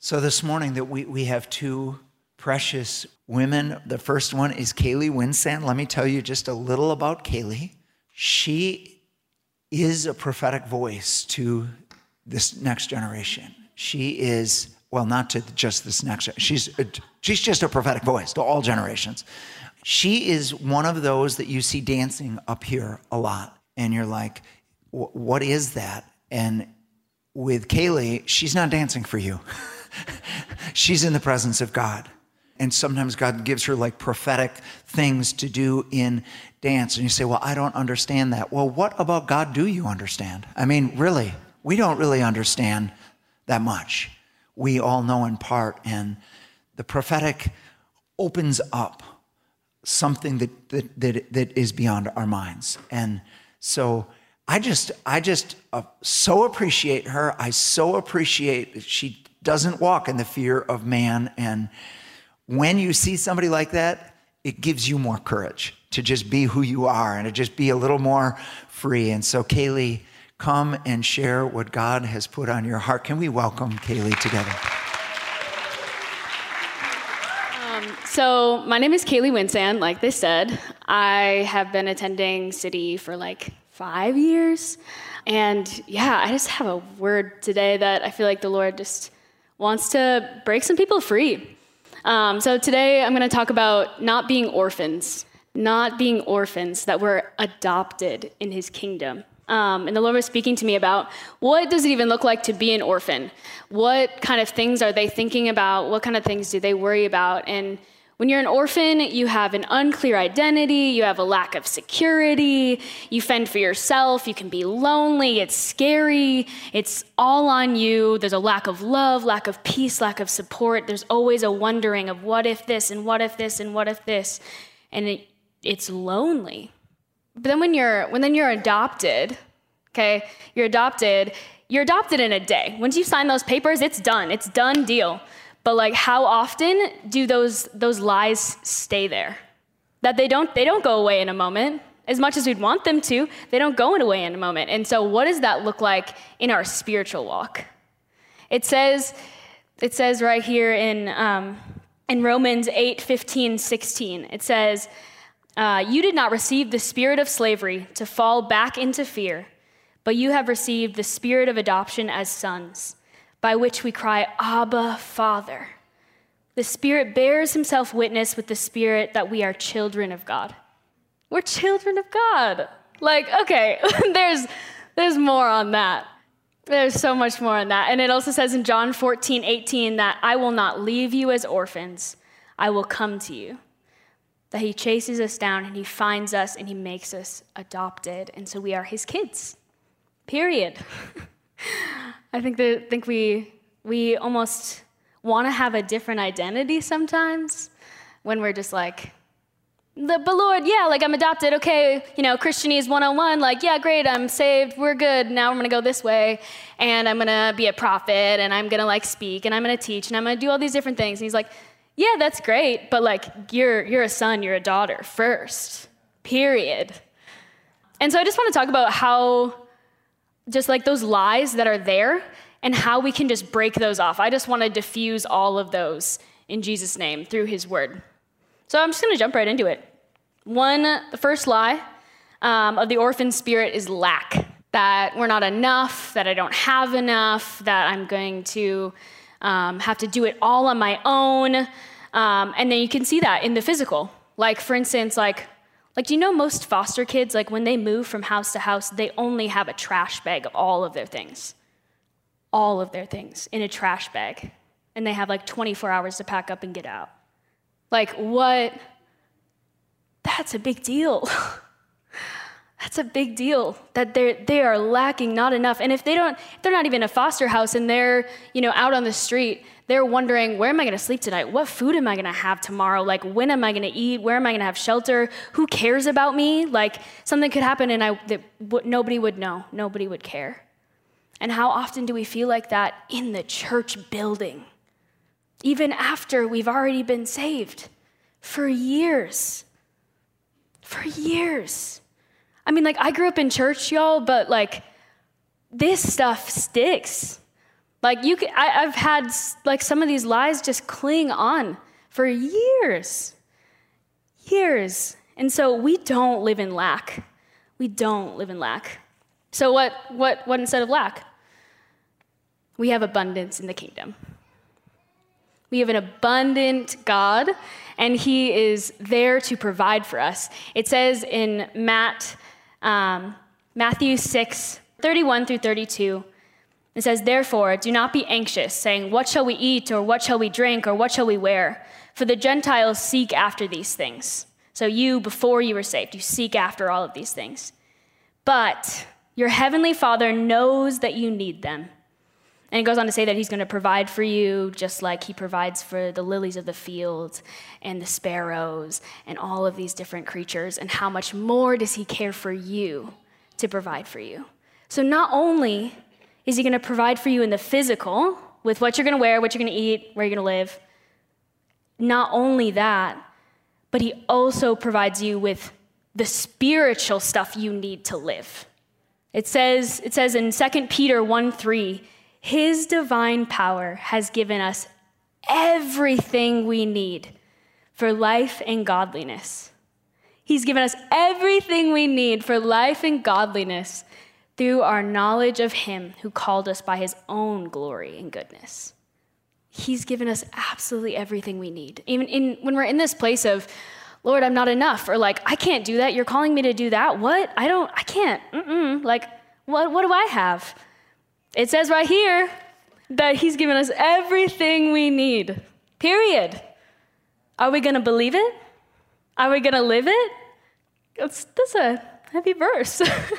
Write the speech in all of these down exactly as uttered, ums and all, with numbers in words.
So this morning that we, we have two precious women. The first one is Kaylee Winsand. Let me tell you just a little about Kaylee. She is a prophetic voice to this next generation. She is, well, not to just this next, she's, a, she's just a prophetic voice to all generations. She is one of those that you see dancing up here a lot. And you're like, what is that? And with Kaylee, she's not dancing for you. She's in the presence of God. And sometimes God gives her like prophetic things to do in dance. And you say, well, I don't understand that. Well, what about God do you understand? I mean, really, we don't really understand that much. We all know in part. And the prophetic opens up something that that that, that is beyond our minds. And so I just, I just uh, so appreciate her. I so appreciate that she doesn't walk in the fear of man. And when you see somebody like that, it gives you more courage to just be who you are and to just be a little more free. And so Kaylee, come and share what God has put on your heart. Can we welcome Kaylee together? Um, so my name is Kaylee Winsand, like they said. I have been attending City for like five years. And yeah, I just have a word today that I feel like the Lord just wants to break some people free. Um, so today I'm going to talk about not being orphans, not being orphans, that we're adopted in his kingdom. Um, and the Lord was speaking to me about what does it even look like to be an orphan? What kind of things are they thinking about? What kind of things do they worry about? And when you're an orphan, you have an unclear identity, you have a lack of security, you fend for yourself, you can be lonely, it's scary, it's all on you, there's a lack of love, lack of peace, lack of support, there's always a wondering of what if this, and what if this, and what if this, and it, it's lonely. But then when you're, when then you're adopted, okay, you're adopted, you're adopted in a day. Once you sign those papers, it's done, it's done deal. But like, how often do those those lies stay there? That they don't they don't go away in a moment. As much as we'd want them to, they don't go away in a moment. And so, what does that look like in our spiritual walk? It says it says right here in um, in Romans eight, fifteen, sixteen. It says, uh, "You did not receive the spirit of slavery to fall back into fear, but you have received the spirit of adoption as sons, by which we cry, Abba, Father. The Spirit bears himself witness with the Spirit that we are children of God." We're children of God. Like, okay, there's there's more on that. There's so much more on that. And it also says in John fourteen, eighteen that I will not leave you as orphans. I will come to you. That he chases us down and he finds us and he makes us adopted. And so we are his kids. Period. I think that think we we almost want to have a different identity sometimes when we're just like, the, but Lord, yeah, like I'm adopted, okay, you know, Christianese one oh one, like, yeah, great, I'm saved, we're good, now I'm going to go this way, and I'm going to be a prophet, and I'm going to like speak, and I'm going to teach, and I'm going to do all these different things. And he's like, yeah, that's great, but like, you're you're a son, you're a daughter first, period. And so I just want to talk about how just like those lies that are there and how we can just break those off. I just want to diffuse all of those in Jesus' name through his word. So I'm just going to jump right into it. One, the first lie um, of the orphan spirit is lack, that we're not enough, that I don't have enough, that I'm going to um, have to do it all on my own. Um, and then you can see that in the physical. Like, for instance, like, Like, do you know most foster kids, like when they move from house to house, they only have a trash bag of all of their things. All of their things in a trash bag. And they have like twenty-four hours to pack up and get out. Like, what? That's a big deal. That's a big deal that they're, they are lacking not enough. And if they don't, if they're not even in a foster house and they're, you know, out on the street, they're wondering, where am I going to sleep tonight? What food am I going to have tomorrow? Like, when am I going to eat? Where am I going to have shelter? Who cares about me? Like, something could happen and I that w- nobody would know. Nobody would care. And how often do we feel like that in the church building? Even after we've already been saved. For years. For years. I mean, like, I grew up in church, y'all, but, like, this stuff sticks. Like you, could, I, I've had like some of these lies just cling on for years, years. And so we don't live in lack. We don't live in lack. So what, what, what instead of lack? We have abundance in the kingdom. We have an abundant God, and he is there to provide for us. It says in Matt, um, Matthew six, thirty-one through thirty-two, it says, therefore, do not be anxious, saying, what shall we eat, or what shall we drink, or what shall we wear? For the Gentiles seek after these things. So you, before you were saved, you seek after all of these things. But your heavenly Father knows that you need them. And it goes on to say that he's going to provide for you just like he provides for the lilies of the field and the sparrows and all of these different creatures. And how much more does he care for you to provide for you? So not only is he going to provide for you in the physical with what you're going to wear, what you're going to eat, where you're going to live, not only that, but he also provides you with the spiritual stuff you need to live. It says, it says in Second Peter one three, his divine power has given us everything we need for life and godliness. He's given us everything we need for life and godliness through our knowledge of him who called us by his own glory and goodness. He's given us absolutely everything we need. Even in when we're in this place of, Lord, I'm not enough, or like, I can't do that. You're calling me to do that. What? I don't, I can't. Mm-mm. Like, what, what do I have? It says right here that he's given us everything we need, period. Are we going to believe it? Are we going to live it? It's, that's a heavy verse.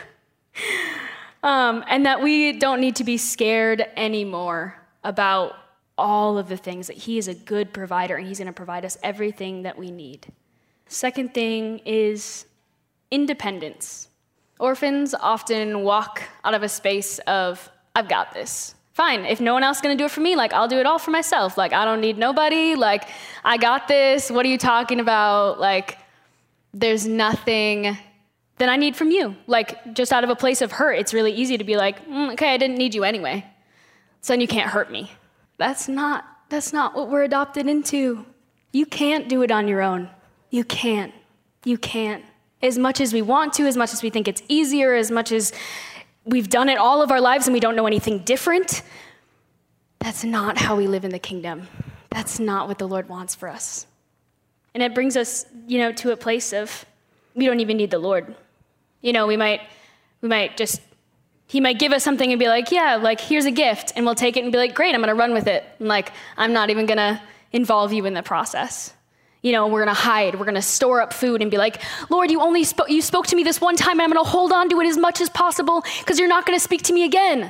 um, and that we don't need to be scared anymore about all of the things, that he is a good provider and he's going to provide us everything that we need. Second thing is independence. Orphans often walk out of a space of, I've got this. Fine, if no one else is going to do it for me, like, I'll do it all for myself. Like, I don't need nobody. Like, I got this. What are you talking about? Like, there's nothing that I need from you. Like, just out of a place of hurt, it's really easy to be like, mm, okay, I didn't need you anyway, so then you can't hurt me. That's not, that's not what we're adopted into. You can't do it on your own. You can't. You can't. As much as we want to, as much as we think it's easier, as much as we've done it all of our lives and we don't know anything different, that's not how we live in the kingdom. That's not what the Lord wants for us. And it brings us, you know, to a place of we don't even need the Lord. You know, we might, we might just, he might give us something and be like, yeah, like, here's a gift. And we'll take it and be like, great, I'm going to run with it. And like, I'm not even going to involve you in the process. You know, we're going to hide. We're going to store up food and be like, Lord, you only spoke, you spoke to me this one time, and I'm going to hold on to it as much as possible because you're not going to speak to me again.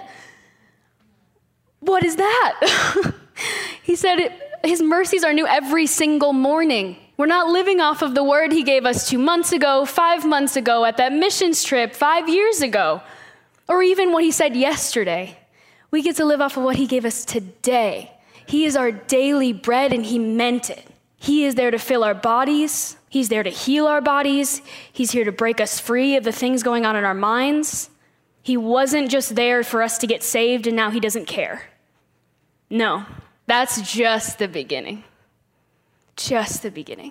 What is that? He said it, his mercies are new every single morning. We're not living off of the word he gave us two months ago, five months ago, at that missions trip, five years ago, or even what he said yesterday. We get to live off of what he gave us today. He is our daily bread, and he meant it. He is there to fill our bodies. He's there to heal our bodies. He's here to break us free of the things going on in our minds. He wasn't just there for us to get saved and now he doesn't care. No, that's just the beginning. Just the beginning.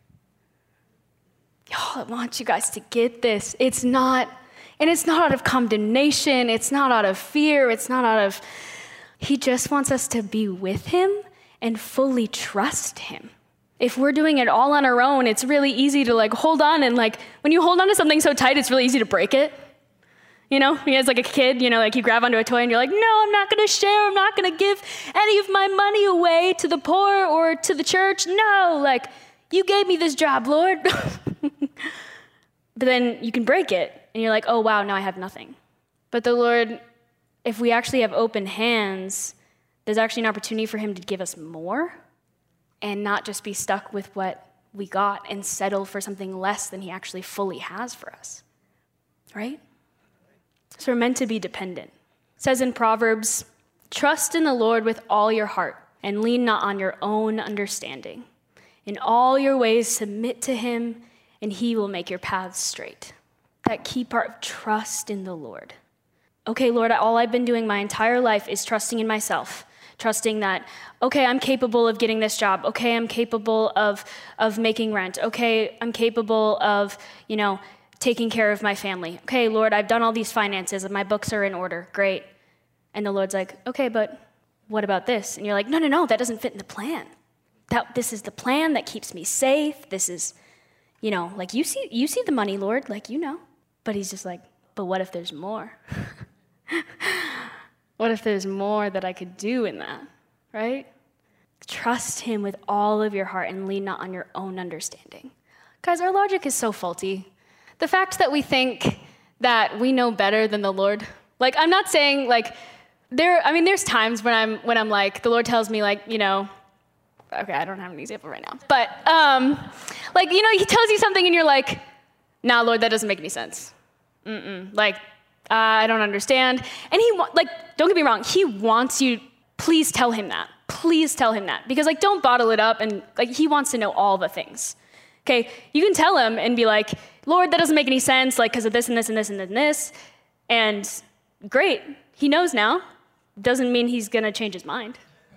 Y'all, I want you guys to get this. It's not, and it's not out of condemnation. It's not out of fear. It's not out of, he just wants us to be with him and fully trust him. If we're doing it all on our own, it's really easy to like hold on, and like when you hold on to something so tight, it's really easy to break it. You know, as like a kid, you know, like you grab onto a toy and you're like, no, I'm not going to share. I'm not going to give any of my money away to the poor or to the church. No, like you gave me this job, Lord. But then you can break it and you're like, oh, wow, now I have nothing. But the Lord, if we actually have open hands, there's actually an opportunity for him to give us more. And not just be stuck with what we got and settle for something less than he actually fully has for us, right? So we're meant to be dependent. It says in Proverbs, trust in the Lord with all your heart and lean not on your own understanding. In all your ways submit to him and he will make your paths straight. That key part of trust in the Lord. okay, Lord, all I've been doing my entire life is trusting in myself, trusting that, okay, I'm capable of getting this job. Okay, I'm capable of, of making rent. Okay, I'm capable of, you know, taking care of my family. Okay, Lord, I've done all these finances and my books are in order. Great. And the Lord's like, okay, but what about this? And you're like, no, no, no, that doesn't fit in the plan. That this is the plan that keeps me safe. This is, you know, like you see, you see the money, Lord, like you know. But he's just like, but what if there's more? What if there's more that I could do in that, right? Trust him with all of your heart and lean not on your own understanding. Guys, our logic is so faulty. The fact that we think that we know better than the Lord, like I'm not saying like there, I mean, there's times when I'm when I'm like, the Lord tells me like, you know, okay, I don't have an example right now, but um, like, you know, he tells you something and you're like, nah, Lord, that doesn't make any sense. Mm-mm. Like, uh, I don't understand. And he, wa- like, don't get me wrong, he wants you, please tell him that. Please tell him that. Because, like, don't bottle it up and, like, he wants to know all the things. Okay, you can tell him and be like, Lord, that doesn't make any sense, like, because of this and this and this and this. And great, he knows now. Doesn't mean he's going to change his mind.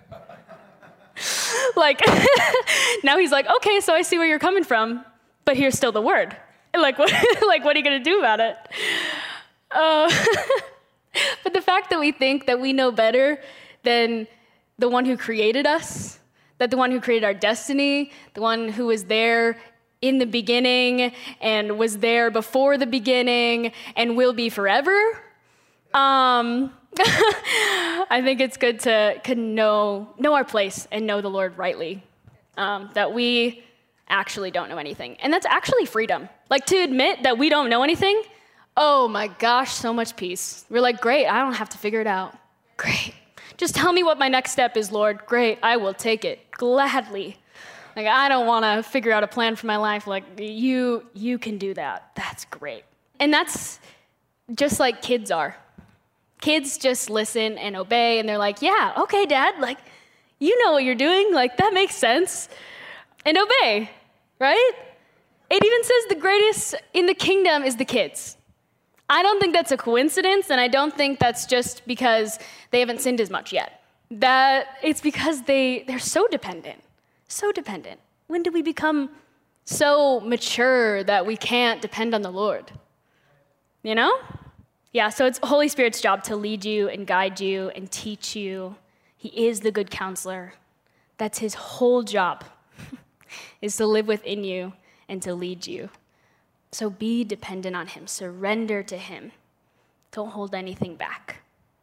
Like, now he's like, okay, so I see where you're coming from, but here's still the word. Like, what, like, what are you going to do about it? Uh, but the fact that we think that we know better than the one who created us, that the one who created our destiny, the one who was there in the beginning and was there before the beginning and will be forever, um, I think it's good to, to know, know our place and know the Lord rightly, um, that we actually don't know anything. And that's actually freedom. Like, to admit that we don't know anything, oh my gosh, so much peace. We're like, great, I don't have to figure it out. Great. Just tell me what my next step is, Lord. Great, I will take it gladly. Like, I don't want to figure out a plan for my life. Like, you, you can do that. That's great. And that's just like kids are. Kids just listen and obey, and they're like, yeah, okay, Dad, like, you know what you're doing. Like, that makes sense. And obey, right? It even says the greatest in the kingdom is the kids. I don't think that's a coincidence, and I don't think that's just because they haven't sinned as much yet. That it's because they, they're so dependent, so dependent. When do we become so mature that we can't depend on the Lord? You know? Yeah, so it's Holy Spirit's job to lead you and guide you and teach you. He is the good counselor. That's his whole job, is to live within you and to lead you. So be dependent on him. Surrender to him. Don't hold anything back.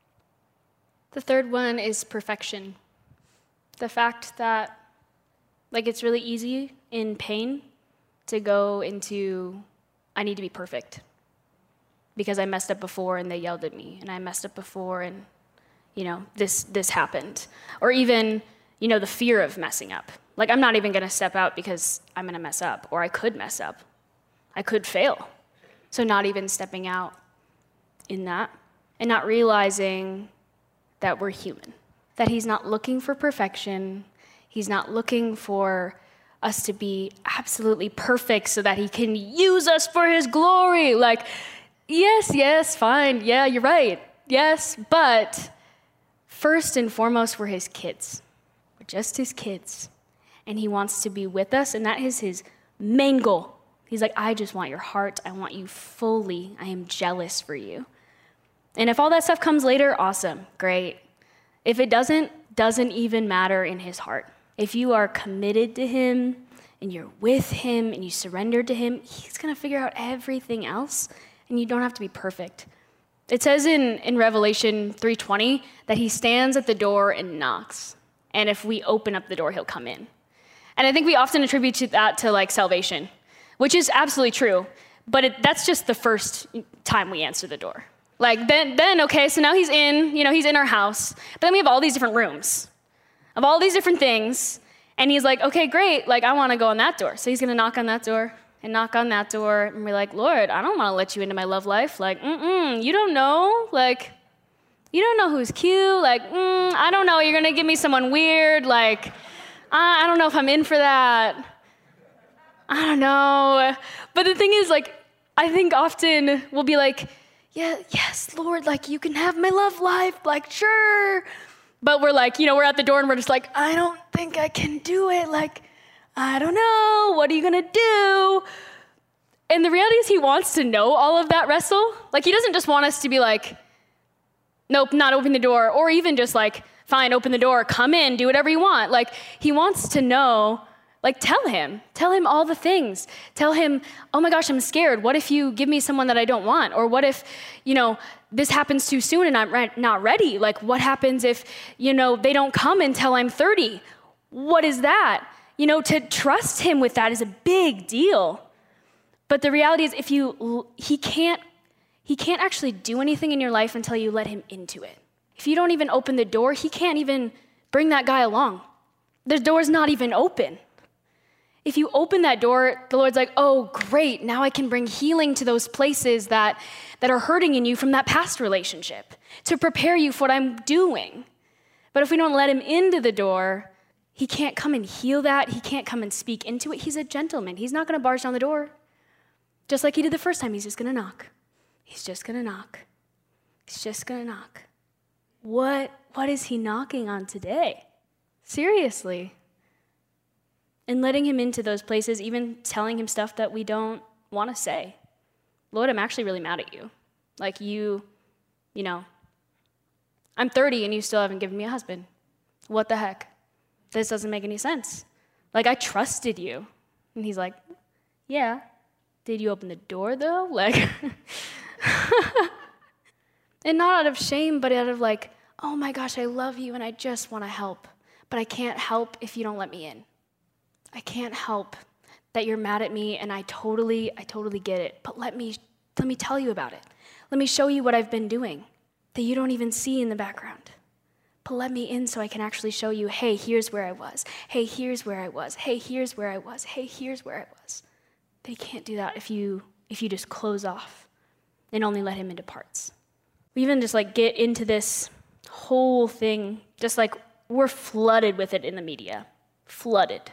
The third one is perfection. The fact that, like, it's really easy in pain to go into, I need to be perfect because I messed up before and they yelled at me, and I messed up before and, you know, this this happened. Or even, you know, the fear of messing up. Like, I'm not even going to step out because I'm going to mess up, or I could mess up. I could fail. So not even stepping out in that, and not realizing that we're human, that he's not looking for perfection. He's not looking for us to be absolutely perfect so that he can use us for his glory. Like, yes, yes, fine. Yeah, you're right. Yes, but first and foremost, we're his kids. We're just his kids. And he wants to be with us, and that is his main goal. He's like, I just want your heart. I want you fully. I am jealous for you. And if all that stuff comes later, awesome, great. If it doesn't, doesn't even matter in his heart. If you are committed to him and you're with him and you surrender to him, he's going to figure out everything else, and you don't have to be perfect. It says in, in Revelation three twenty that he stands at the door and knocks. And if we open up the door, he'll come in. And I think we often attribute to that to like salvation, which is absolutely true. But it, that's just the first time we answer the door. Like then, then, okay, so now he's in, you know, he's in our house. But then we have all these different rooms of all these different things. And he's like, okay, great. Like, I want to go on that door. So he's going to knock on that door and knock on that door. And we're like, Lord, I don't want to let you into my love life. Like, mm-mm, you don't know. Like, you don't know who's cute. Like, mm, I don't know. You're going to give me someone weird. Like, I, I don't know if I'm in for that. I don't know. But the thing is, like, I think often we'll be like, yeah, yes, Lord, like you can have my love life, like sure. But we're like, you know, we're at the door and we're just like, I don't think I can do it. Like, I don't know, what are you gonna do? And the reality is he wants to know all of that wrestle. Like he doesn't just want us to be like, nope, not open the door, or even just like, fine, open the door, come in, do whatever you want. Like he wants to know, like tell him, tell him all the things. Tell him, oh my gosh, I'm scared. What if you give me someone that I don't want? Or what if, you know, this happens too soon and I'm re- not ready? Like what happens if, you know, they don't come until I'm thirty? What is that? You know, to trust him with that is a big deal. But the reality is if you, he can't, he can't actually do anything in your life until you let him into it. If you don't even open the door, he can't even bring that guy along. The door's not even open. If you open that door, the Lord's like, oh, great, now I can bring healing to those places that, that are hurting in you from that past relationship to prepare you for what I'm doing. But if we don't let him into the door, he can't come and heal that. He can't come and speak into it. He's a gentleman. He's not going to barge down the door. Just like he did the first time, he's just going to knock. He's just going to knock. He's just going to knock. What, what is he knocking on today? Seriously. And letting him into those places, even telling him stuff that we don't want to say. Lord, I'm actually really mad at you. Like you, you know, I'm thirty and you still haven't given me a husband. What the heck? This doesn't make any sense. Like I trusted you. And he's like, yeah. Did you open the door though? Like, and not out of shame, but out of like, oh my gosh, I love you and I just want to help. But I can't help if you don't let me in. I can't help that you're mad at me and I totally, I totally get it. But let me, let me tell you about it. Let me show you what I've been doing that you don't even see in the background. But let me in so I can actually show you, hey, here's where I was. Hey, here's where I was. Hey, here's where I was. Hey, here's where I was. But he can't do that if you, if you just close off and only let him into parts. We even just like get into this whole thing, just like we're flooded with it in the media, flooded.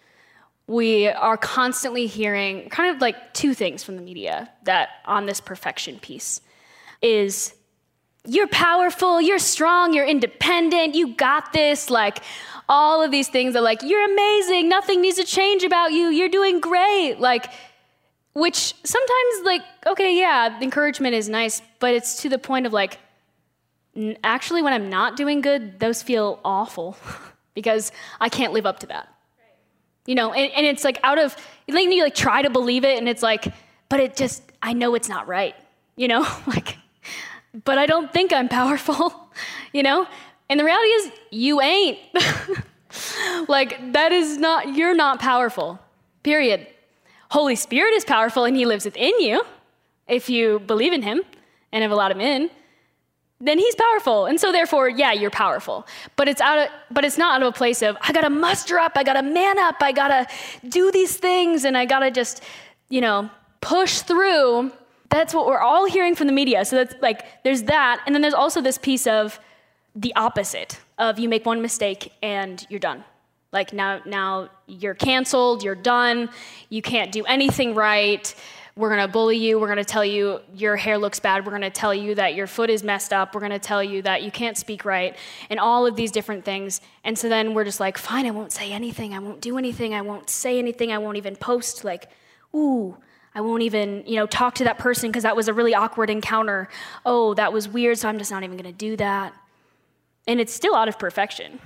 We are constantly hearing kind of like two things from the media that on this perfection piece is you're powerful, you're strong, you're independent, you got this, like all of these things are like, you're amazing, nothing needs to change about you, you're doing great, like, which sometimes like, okay, yeah, encouragement is nice, but it's to the point of like, n- actually when I'm not doing good, those feel awful because I can't live up to that. You know, and, and it's like out of, like you like try to believe it and it's like, but it just, I know it's not right, you know, like, but I don't think I'm powerful, you know? And the reality is you ain't. Like that is not, you're not powerful, period. Holy Spirit is powerful and he lives within you. If you believe in him and have allowed him in, then he's powerful. And so therefore, yeah, you're powerful. But it's out of, but it's not out of a place of, I gotta muster up, I gotta man up, I gotta do these things, and I gotta just, you know, push through. That's what we're all hearing from the media. So that's like, there's that. And then there's also this piece of the opposite of you make one mistake and you're done. Like now, now you're canceled, you're done, you can't do anything right. We're gonna bully you, we're gonna tell you your hair looks bad, we're gonna tell you that your foot is messed up, we're gonna tell you that you can't speak right, and all of these different things. And so then we're just like, fine, I won't say anything, I won't do anything, I won't say anything, I won't even post, like, ooh, I won't even, you know, talk to that person because that was a really awkward encounter. Oh, that was weird, so I'm just not even gonna do that. And it's still out of perfection.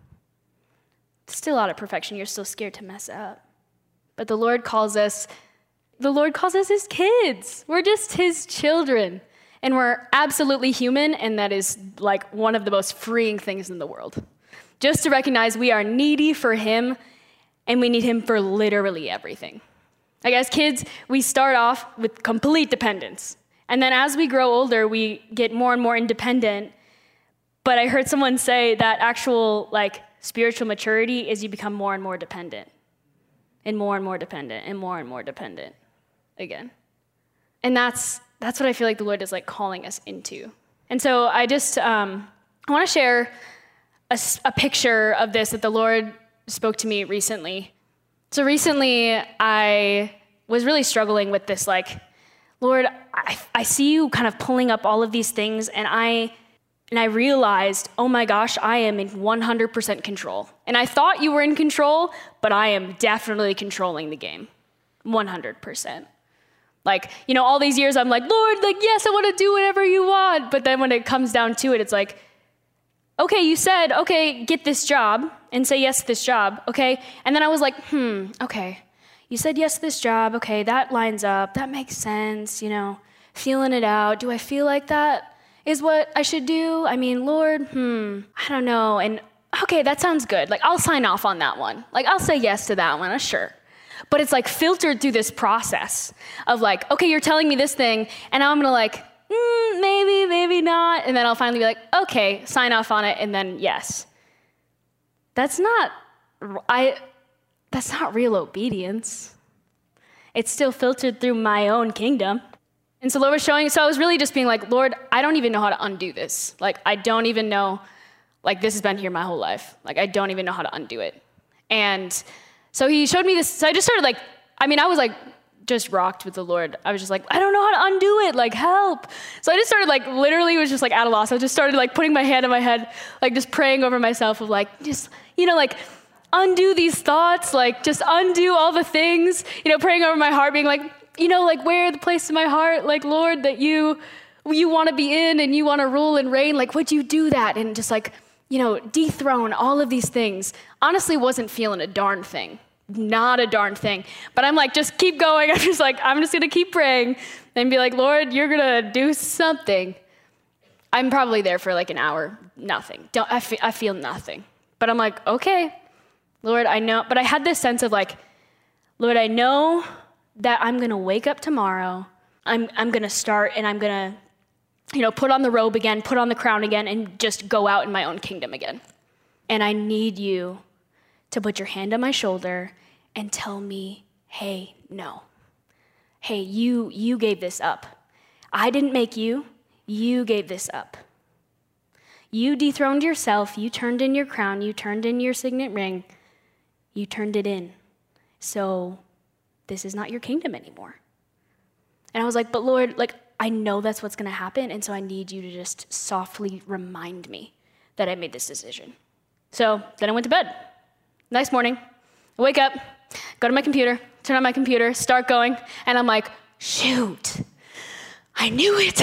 It's still out of perfection, you're still scared to mess up. But the Lord calls us The Lord calls us his kids. We're just his children. And we're absolutely human, and that is like one of the most freeing things in the world. Just to recognize we are needy for him, and we need him for literally everything. Like as kids, we start off with complete dependence. And then as we grow older, we get more and more independent. But I heard someone say that actual like spiritual maturity is you become more and more dependent. And more and more dependent, and more and more dependent. Again. And that's that's what I feel like the Lord is like calling us into. And so I just, um, I want to share a, a picture of this that the Lord spoke to me recently. So recently I was really struggling with this like Lord, I, I see you kind of pulling up all of these things, and I and I realized, oh my gosh, I am in one hundred percent control. And I thought you were in control, but I am definitely controlling the game, one hundred percent. Like, you know, all these years I'm like, Lord, like, yes, I want to do whatever you want. But then when it comes down to it, it's like, okay, you said, okay, get this job and say yes to this job, okay? And then I was like, hmm, okay. You said yes to this job, okay, that lines up, that makes sense, you know, feeling it out. Do I feel like that is what I should do? I mean, Lord, hmm, I don't know. And okay, that sounds good. Like, I'll sign off on that one. Like, I'll say yes to that one, uh, sure. But it's like filtered through this process of like, okay, you're telling me this thing, and now I'm gonna like, mm, maybe, maybe not. And then I'll finally be like, okay, sign off on it, and then yes. That's not, I, that's not real obedience. It's still filtered through my own kingdom. And so Lord was showing, so I was really just being like, Lord, I don't even know how to undo this. Like, I don't even know, like, this has been here my whole life. Like, I don't even know how to undo it. And so he showed me this, so I just started like, I mean, I was like, just rocked with the Lord. I was just like, I don't know how to undo it, like, help. So I just started like, literally was just like at a loss. I just started like putting my hand on my head, like just praying over myself of like, just, you know, like, undo these thoughts, like just undo all the things, you know, praying over my heart, being like, you know, like where the place in my heart, like, Lord, that you, you want to be in and you want to rule and reign, like, would you do that? And just like, you know, dethrone all of these things. Honestly, wasn't feeling a darn thing. Not a darn thing. But I'm like, just keep going. I'm just like, I'm just going to keep praying and be like, Lord, you're going to do something. I'm probably there for like an hour. Nothing. Don't, I, fe- I feel nothing. But I'm like, okay, Lord, I know. But I had this sense of like, Lord, I know that I'm going to wake up tomorrow. I'm, I'm going to start and I'm going to, you know, put on the robe again, put on the crown again, and just go out in my own kingdom again. And I need you to put your hand on my shoulder and tell me, hey, no. Hey, you you gave this up. I didn't make you. You gave this up. You dethroned yourself. You turned in your crown. You turned in your signet ring. You turned it in. So this is not your kingdom anymore. And I was like, but Lord, like, I know that's what's going to happen, and so I need you to just softly remind me that I made this decision. So then I went to bed. Next morning, I wake up, go to my computer, turn on my computer, start going, and I'm like, shoot, I knew it.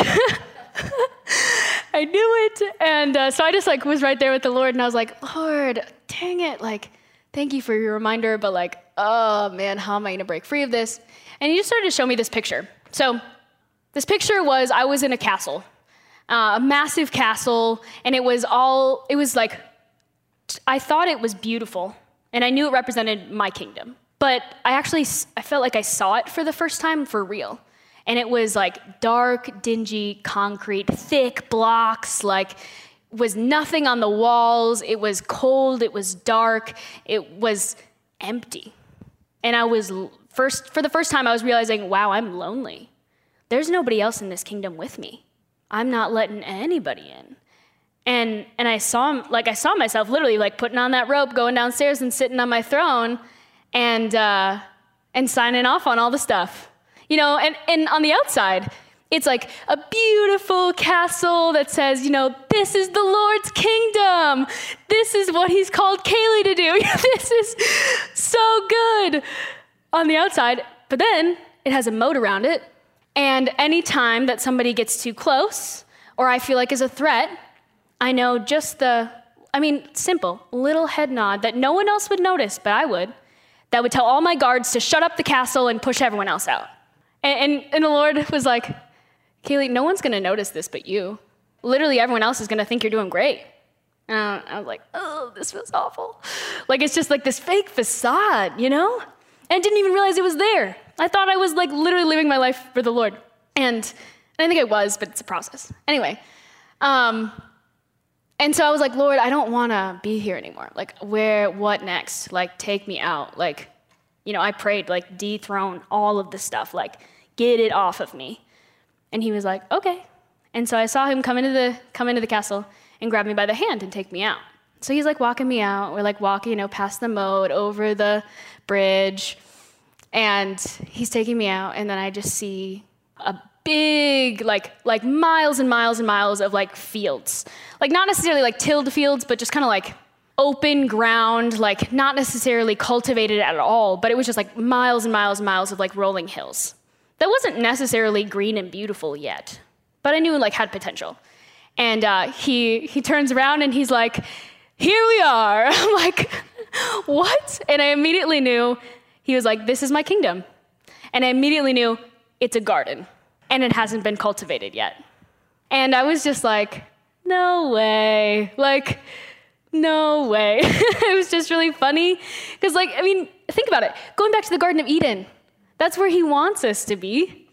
I knew it. And uh, so I just like was right there with the Lord, and I was like, Lord, dang it, like, thank you for your reminder, but like, oh man, how am I gonna break free of this? And he just started to show me this picture. So this picture was, I was in a castle, uh, a massive castle, and it was all, it was like, I thought it was beautiful, and I knew it represented my kingdom. But I actually, I felt like I saw it for the first time for real. And it was like dark, dingy concrete, thick blocks, like was nothing on the walls. It was cold, it was dark, it was empty. And I was, first for the first time, I was realizing, wow, I'm lonely. There's nobody else in this kingdom with me. I'm not letting anybody in. And and I saw like I saw myself literally like putting on that robe, going downstairs and sitting on my throne, and uh, and signing off on all the stuff, you know. And and on the outside, it's like a beautiful castle that says, you know, this is the Lord's kingdom. This is what He's called Kaylee to do. This is so good on the outside, but then it has a moat around it, and any time that somebody gets too close or I feel like is a threat, I know just the, I mean, simple, little head nod that no one else would notice, but I would, that would tell all my guards to shut up the castle and push everyone else out. And, and, and the Lord was like, Kaylee, no one's going to notice this but you. Literally everyone else is going to think you're doing great. And I was like, oh, this feels awful. Like, it's just like this fake facade, you know? And I didn't even realize it was there. I thought I was like literally living my life for the Lord. And, and I think I was, but it's a process. Anyway, um, and so I was like, Lord, I don't want to be here anymore. Like, where, what next? Like, take me out. Like, you know, I prayed, like, dethrone all of the stuff. Like, get it off of me. And he was like, okay. And so I saw him come into the come into the castle and grab me by the hand and take me out. So he's like walking me out. We're like walking, you know, past the moat, over the bridge. And he's taking me out. And then I just see a big, like, like miles and miles and miles of like fields. Like not necessarily like tilled fields, but just kind of like open ground, like not necessarily cultivated at all, but it was just like miles and miles and miles of like rolling hills. That wasn't necessarily green and beautiful yet, but I knew it like had potential. And uh, he he turns around and he's like, here we are. I'm like, what? And I immediately knew, he was like, this is my kingdom. And I immediately knew it's a garden and it hasn't been cultivated yet. And I was just like, no way. Like, no way. It was just really funny. Because like, I mean, think about it. Going back to the Garden of Eden, that's where he wants us to be.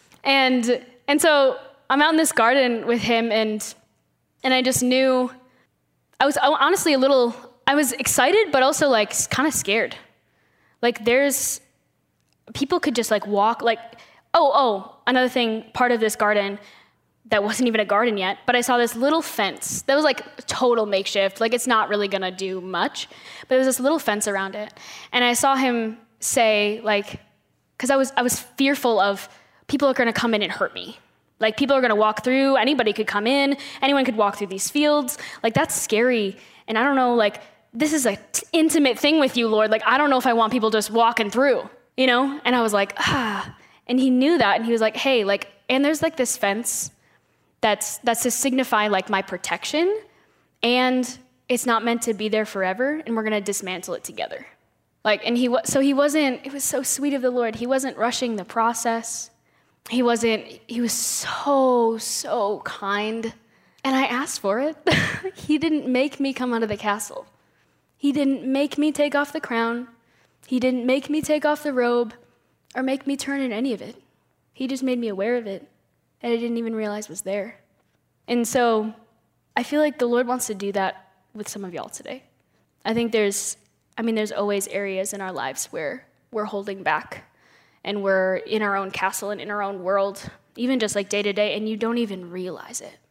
And and so I'm out in this garden with him and and I just knew, I was honestly a little, I was excited, but also like kind of scared. Like there's, people could just like walk, like, oh, oh, another thing, part of this garden that wasn't even a garden yet, but I saw this little fence that was like total makeshift. Like it's not really gonna do much, but there was this little fence around it. And I saw him say like, cause I was, I was fearful of people are gonna come in and hurt me. Like people are gonna walk through, anybody could come in, anyone could walk through these fields. Like that's scary. And I don't know, like this is an t- intimate thing with you, Lord. Like I don't know if I want people just walking through, you know? And I was like, ah. And he knew that, and he was like, hey, like, and there's like this fence that's that's to signify like my protection, and it's not meant to be there forever, and we're gonna dismantle it together. Like, and he was, so he wasn't, it was so sweet of the Lord. He wasn't rushing the process. He wasn't, he was so, so kind. And I asked for it. He didn't make me come out of the castle. He didn't make me take off the crown. He didn't make me take off the robe or make me turn in any of it. He just made me aware of it, and I didn't even realize was there. And so I feel like the Lord wants to do that with some of y'all today. I think there's, I mean, there's always areas in our lives where we're holding back and we're in our own castle and in our own world, even just like day to day, and you don't even realize it.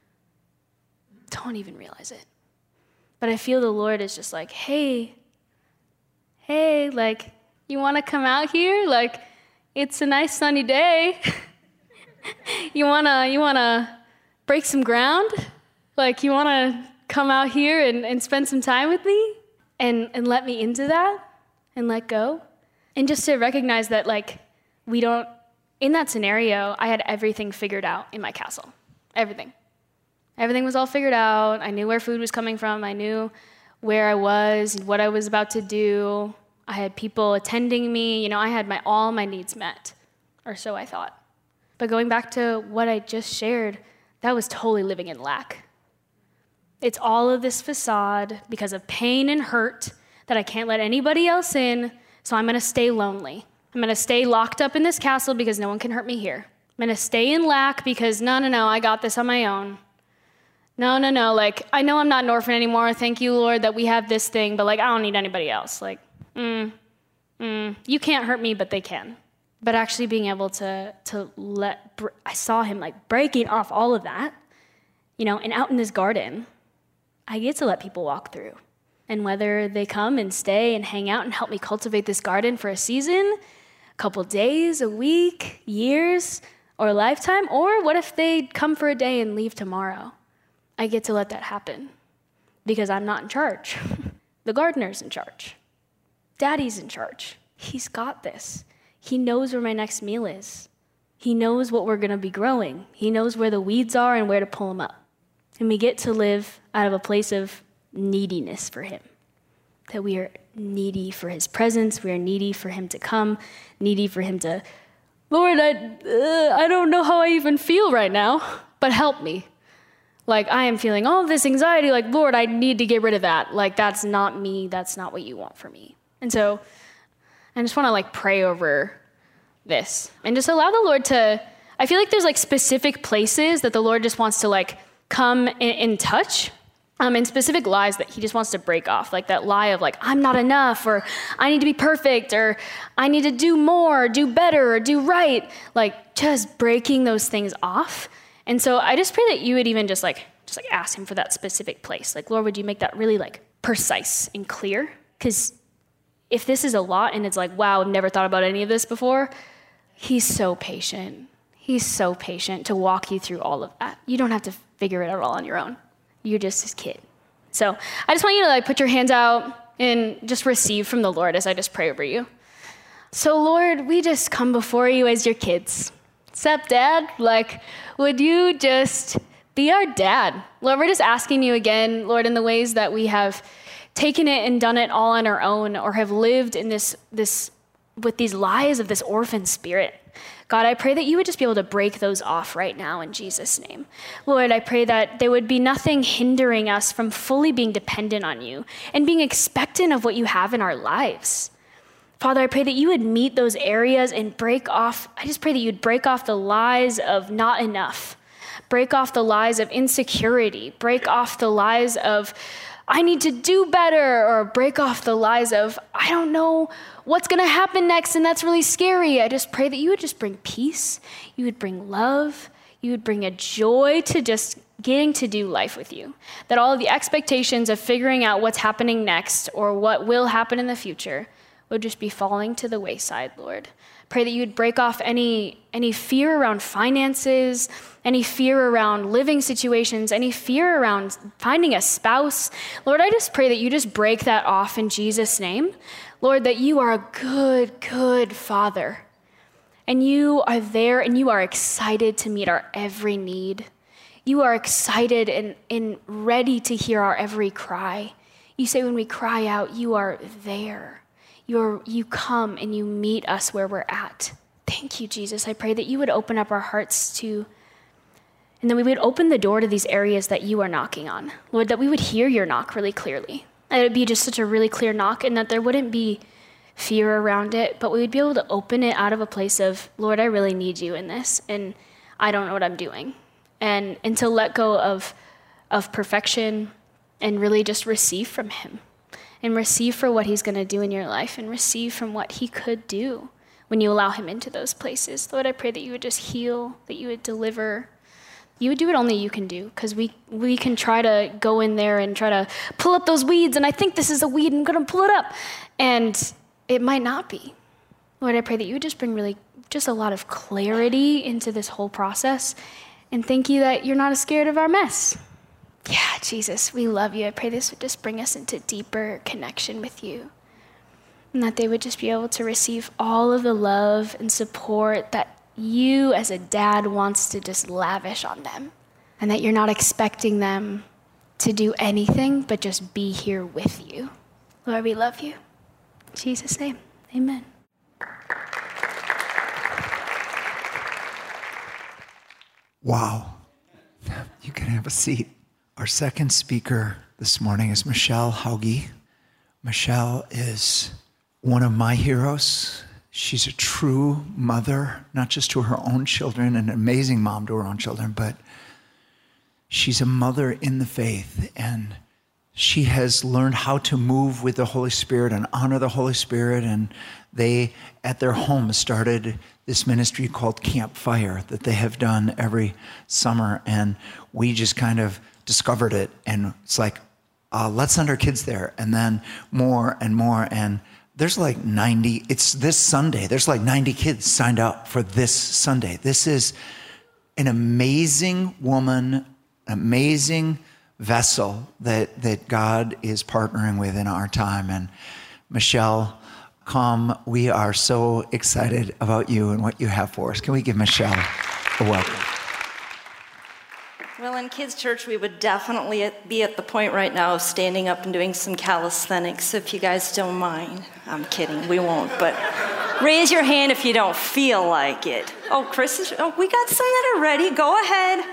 Don't even realize it. But I feel the Lord is just like, hey, hey, like, you want to come out here? Like, it's a nice sunny day. you wanna, you wanna break some ground? Like, you wanna come out here and, and spend some time with me, and and let me into that, and let go, and just to recognize that, like, we don't. In that scenario, I had everything figured out in my castle, everything. Everything was all figured out. I knew where food was coming from. I knew where I was, what I was about to do. I had people attending me. You know, I had my all my needs met, or so I thought. But going back to what I just shared, that was totally living in lack. It's all of this facade because of pain and hurt that I can't let anybody else in, so I'm going to stay lonely. I'm going to stay locked up in this castle because no one can hurt me here. I'm going to stay in lack because, no, no, no, I got this on my own. No, no, no, like, I know I'm not an orphan anymore. Thank you, Lord, that we have this thing, but, like, I don't need anybody else. Like, mm, mm, you can't hurt me, but they can. But actually being able to to let, I saw him, like, breaking off all of that, you know, and out in this garden, I get to let people walk through. And whether they come and stay and hang out and help me cultivate this garden for a season, a couple days, a week, years, or a lifetime, or what if they come for a day and leave tomorrow? I get to let that happen because I'm not in charge. The gardener's in charge. Daddy's in charge. He's got this. He knows where my next meal is. He knows what we're going to be growing. He knows where the weeds are and where to pull them up. And we get to live out of a place of neediness for him. That we are needy for his presence. We are needy for him to come. Needy for him to, Lord, I, uh, I don't know how I even feel right now, but help me. Like, I am feeling all of this anxiety, like, Lord, I need to get rid of that. Like, that's not me. That's not what you want for me. And so I just want to, like, pray over this and just allow the Lord to, I feel like there's, like, specific places that the Lord just wants to, like, come and, and touch, um, and specific lies that he just wants to break off, like that lie of, like, I'm not enough, or I need to be perfect, or I need to do more, do better, or do right, like, just breaking those things off. And so I just pray that you would even just like just like ask him for that specific place. Like, Lord, would you make that really like precise and clear? Because if this is a lot and it's like, wow, I've never thought about any of this before, he's so patient. He's so patient to walk you through all of that. You don't have to figure it out all on your own. You're just his kid. So I just want you to like put your hands out and just receive from the Lord as I just pray over you. So Lord, we just come before you as your kids. Sup, Dad? Like, would you just be our dad? Lord, we're just asking you again, Lord, in the ways that we have taken it and done it all on our own, or have lived in this, this with these lies of this orphan spirit. God, I pray that you would just be able to break those off right now in Jesus' name. Lord, I pray that there would be nothing hindering us from fully being dependent on you and being expectant of what you have in our lives. Father, I pray that you would meet those areas and break off, I just pray that you'd break off the lies of not enough, break off the lies of insecurity, break off the lies of, I need to do better, or break off the lies of, I don't know what's gonna happen next and that's really scary. I just pray that you would just bring peace, you would bring love, you would bring a joy to just getting to do life with you. That all of the expectations of figuring out what's happening next or what will happen in the future would just be falling to the wayside, Lord. Pray that you would break off any, any fear around finances, any fear around living situations, any fear around finding a spouse. Lord, I just pray that you just break that off in Jesus' name. Lord, that you are a good, good Father. And you are there and you are excited to meet our every need. You are excited and, and ready to hear our every cry. You say when we cry out, you are there. You're, you come and you meet us where we're at. Thank you, Jesus. I pray that you would open up our hearts to, and then we would open the door to these areas that you are knocking on. Lord, that we would hear your knock really clearly. That it would be just such a really clear knock, and that there wouldn't be fear around it, but we would be able to open it out of a place of, Lord, I really need you in this, and I don't know what I'm doing. And, and to let go of, of perfection and really just receive from him. And receive for what he's going to do in your life, and receive from what he could do when you allow him into those places. Lord, I pray that you would just heal, that you would deliver. You would do what only you can do, because we, we can try to go in there and try to pull up those weeds, and I think this is a weed, and I'm going to pull it up. And it might not be. Lord, I pray that you would just bring really just a lot of clarity into this whole process, and thank you that you're not as scared of our mess. Yeah, Jesus, we love you. I pray this would just bring us into deeper connection with you, and that they would just be able to receive all of the love and support that you as a dad wants to just lavish on them, and that you're not expecting them to do anything but just be here with you. Lord, we love you. In Jesus' name, amen. Wow. You can have a seat. Our second speaker this morning is Michelle Hauge. Michelle is one of my heroes. She's a true mother, not just to her own children, an amazing mom to her own children, but she's a mother in the faith, and she has learned how to move with the Holy Spirit and honor the Holy Spirit. And they, at their home, started this ministry called Camp Fire that they have done every summer. And we just kind of discovered it, and it's like, uh, let's send our kids there, and then more and more, and there's like ninety, it's this Sunday, there's like ninety kids signed up for this Sunday. This is an amazing woman, amazing vessel that, that God is partnering with in our time. And Michelle, come, we are so excited about you and what you have for us. Can we give Michelle a welcome? Well, in Kids Church, we would definitely be at the point right now of standing up and doing some calisthenics, if you guys don't mind. I'm kidding, we won't, but raise your hand if you don't feel like it. Oh, Chris, is, oh, we got some that are ready. Go ahead.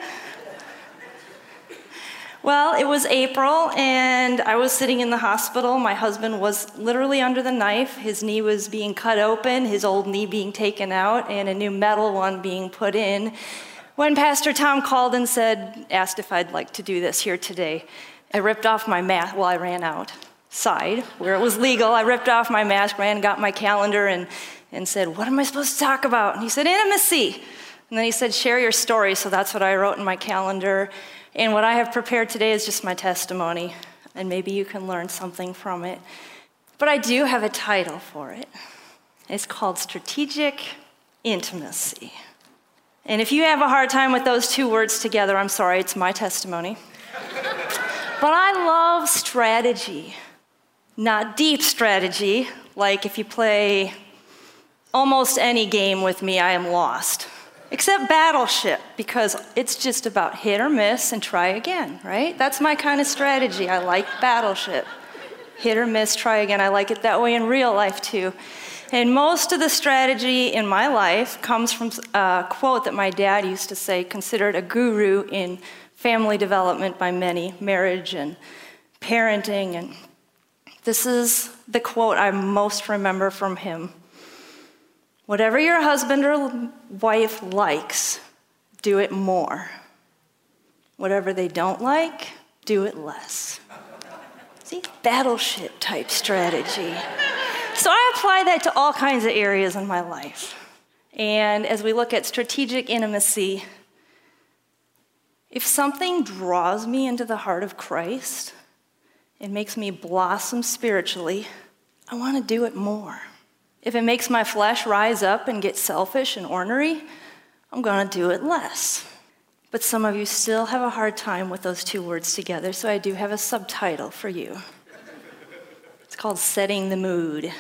Well, it was April, and I was sitting in the hospital. My husband was literally under the knife. His knee was being cut open, his old knee being taken out, and a new metal one being put in. When Pastor Tom called and said, asked if I'd like to do this here today, I ripped off my mask. Well, I ran outside where it was legal. I ripped off my mask, ran, got my calendar, and, and said, what am I supposed to talk about? And he said, intimacy. And then he said, share your story. So that's what I wrote in my calendar. And what I have prepared today is just my testimony, and maybe you can learn something from it. But I do have a title for it. It's called Strategic Intimacy. And if you have a hard time with those two words together, I'm sorry, it's my testimony. But I love strategy. Not deep strategy, like if you play almost any game with me, I am lost. Except Battleship, because it's just about hit or miss and try again, right? That's my kind of strategy. I like Battleship. Hit or miss, try again. I like it that way in real life too. And most of the strategy in my life comes from a quote that my dad used to say, considered a guru in family development by many, marriage and parenting. And this is the quote I most remember from him. Whatever your husband or wife likes, do it more. Whatever they don't like, do it less. See, Battleship type strategy. So I apply that to all kinds of areas in my life. And as we look at strategic intimacy, if something draws me into the heart of Christ and makes me blossom spiritually, I want to do it more. If it makes my flesh rise up and get selfish and ornery, I'm going to do it less. But some of you still have a hard time with those two words together, so I do have a subtitle for you. It's called Setting the Mood.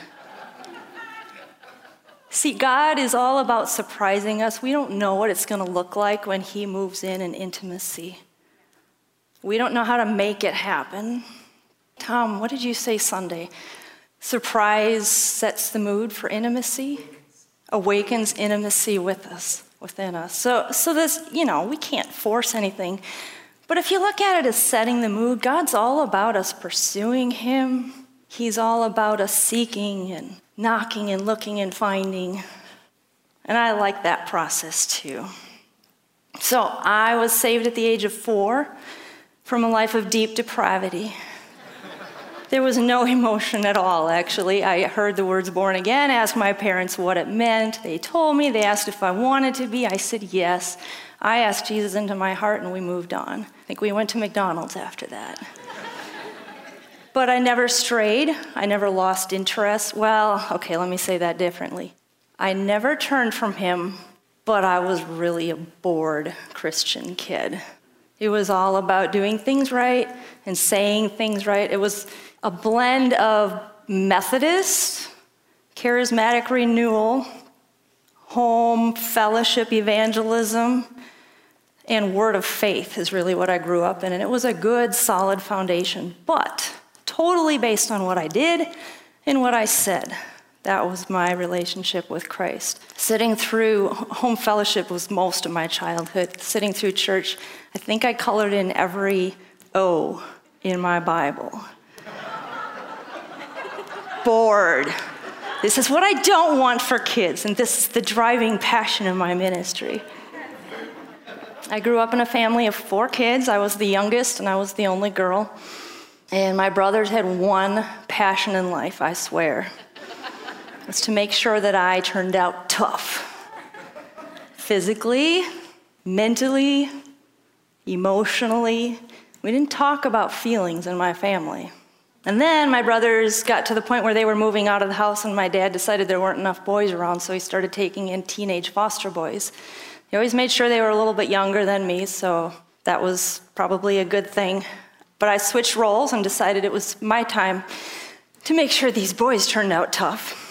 See, God is all about surprising us. We don't know what it's going to look like when He moves in in intimacy. We don't know how to make it happen. Tom, what did you say Sunday? Surprise sets the mood for intimacy, awakens intimacy with us, within us. So, so this, you know, we can't force anything. But if you look at it as setting the mood, God's all about us pursuing Him. He's all about us seeking and knocking and looking and finding. And I like that process too. So I was saved at the age of four from a life of deep depravity. There was no emotion at all, actually. I heard the words born again, asked my parents what it meant. They told me, they asked if I wanted to be. I said yes. I asked Jesus into my heart and we moved on. I think we went to McDonald's after that. But I never strayed. I never lost interest. Well, okay, let me say that differently. I never turned from Him, but I was really a bored Christian kid. It was all about doing things right and saying things right. It was a blend of Methodist, charismatic renewal, home, fellowship, evangelism, and word of faith is really what I grew up in. And it was a good, solid foundation, but totally based on what I did and what I said. That was my relationship with Christ. Sitting through home fellowship was most of my childhood. Sitting through church, I think I colored in every O in my Bible. Bored. This is what I don't want for kids, and this is the driving passion of my ministry. I grew up in a family of four kids. I was the youngest, and I was the only girl. And my brothers had one passion in life, I swear. It was to make sure that I turned out tough. Physically, mentally, emotionally. We didn't talk about feelings in my family. And then my brothers got to the point where they were moving out of the house, and my dad decided there weren't enough boys around, so he started taking in teenage foster boys. He always made sure they were a little bit younger than me, so that was probably a good thing. But I switched roles and decided it was my time to make sure these boys turned out tough.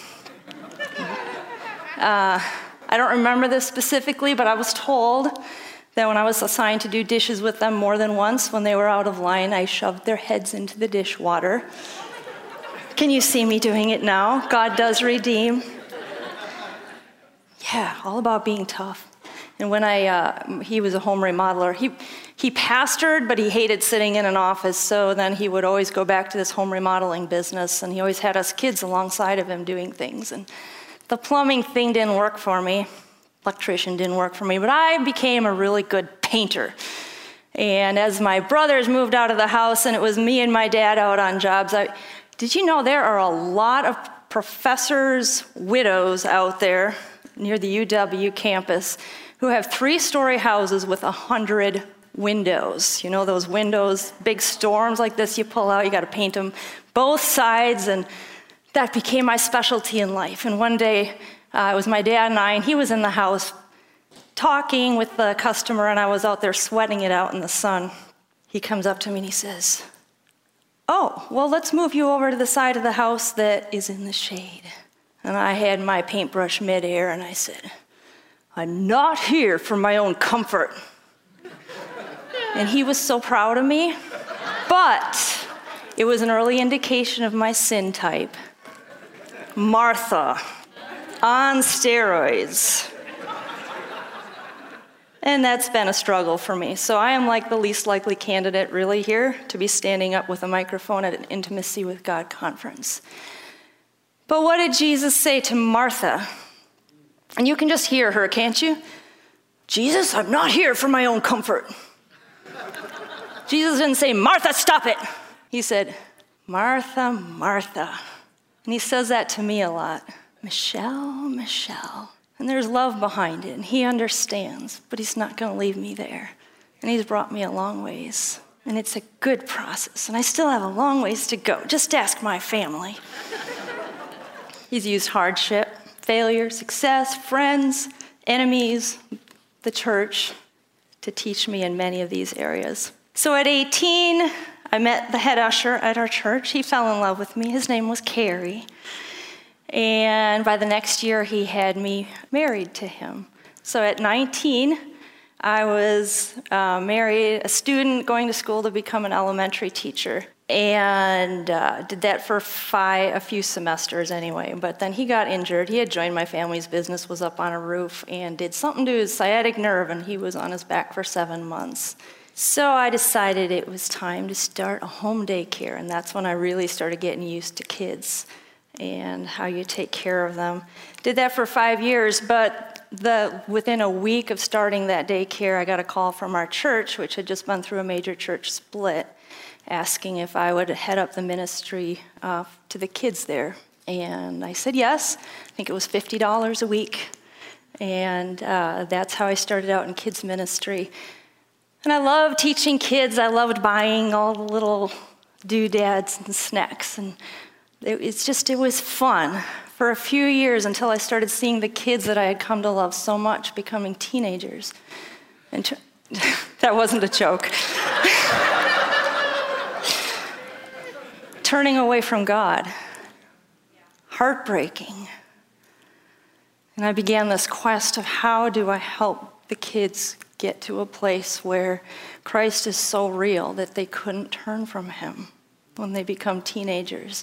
Uh, I don't remember this specifically, but I was told that when I was assigned to do dishes with them more than once, when they were out of line, I shoved their heads into the dishwater. Can you see me doing it now? God does redeem. Yeah, all about being tough. And when I, uh, he was a home remodeler. He, he pastored, but he hated sitting in an office, so then he would always go back to this home remodeling business, and he always had us kids alongside of him doing things. And the plumbing thing didn't work for me. Electrician didn't work for me, but I became a really good painter. And as my brothers moved out of the house and it was me and my dad out on jobs, I, did you know there are a lot of professors' widows out there near the U W campus who have three-story houses with a hundred windows. You know those windows, big storms like this you pull out, you gotta paint them both sides, and that became my specialty in life. And one day, Uh, it was my dad and I, and he was in the house talking with the customer, and I was out there sweating it out in the sun. He comes up to me and he says, "Oh, well, let's move you over to the side of the house that is in the shade." And I had my paintbrush midair, and I said, "I'm not here for my own comfort." And he was so proud of me, but it was an early indication of my sin type. Martha, on steroids. And that's been a struggle for me. So I am like the least likely candidate really here to be standing up with a microphone at an Intimacy with God conference. But what did Jesus say to Martha? And you can just hear her, can't you? "Jesus, I'm not here for my own comfort." Jesus didn't say, "Martha, stop it." He said, "Martha, Martha." And he says that to me a lot. "Michelle, Michelle." And there's love behind it, and he understands, but he's not going to leave me there. And he's brought me a long ways, and it's a good process, and I still have a long ways to go. Just ask my family. He's used hardship, failure, success, friends, enemies, the church, to teach me in many of these areas. So at eighteen, I met the head usher at our church. He fell in love with me. His name was Carrie. And by the next year, he had me married to him. So at nineteen, I was uh, married, a student going to school to become an elementary teacher. And uh, did that for five, a few semesters anyway. But then he got injured. He had joined my family's business, was up on a roof, and did something to his sciatic nerve, and he was on his back for seven months. So I decided it was time to start a home daycare, and that's when I really started getting used to kids and how you take care of them. Did that for five years, but the, within a week of starting that daycare, I got a call from our church, which had just been through a major church split, asking if I would head up the ministry uh, to the kids there. And I said yes. I think it was fifty dollars a week. And uh, that's how I started out in kids ministry. And I loved teaching kids. I loved buying all the little doodads and snacks. And it, it's just, it was fun for a few years until I started seeing the kids that I had come to love so much becoming teenagers. And tr- that wasn't a joke. Turning away from God. Heartbreaking. And I began this quest of how do I help the kids get to a place where Christ is so real that they couldn't turn from him when they become teenagers.